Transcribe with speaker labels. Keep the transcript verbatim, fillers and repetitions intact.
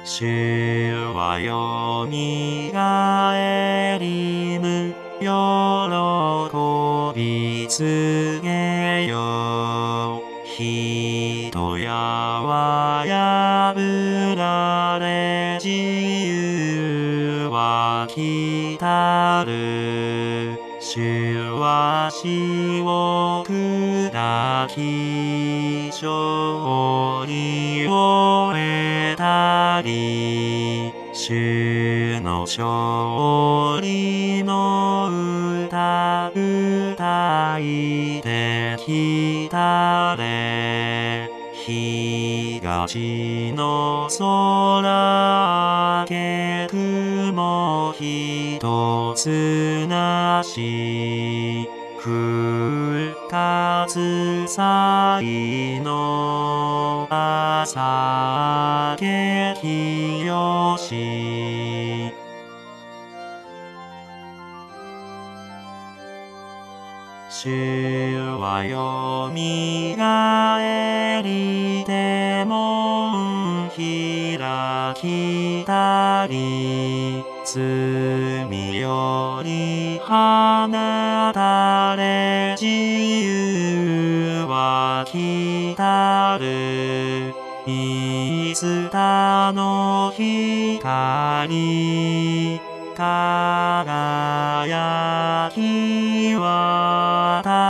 Speaker 1: 主はよみがえりぬ喜び告げよ。人やは破られ自由は来たる。主は死を砕き勝利を得たり。主の勝利の歌歌いてきたれ。東の空明け雲一つなし。復活祭の朝明け日吉。主はよみがえりて門開きたり。罪より放たれ自由は来たる。いつたの光輝き渡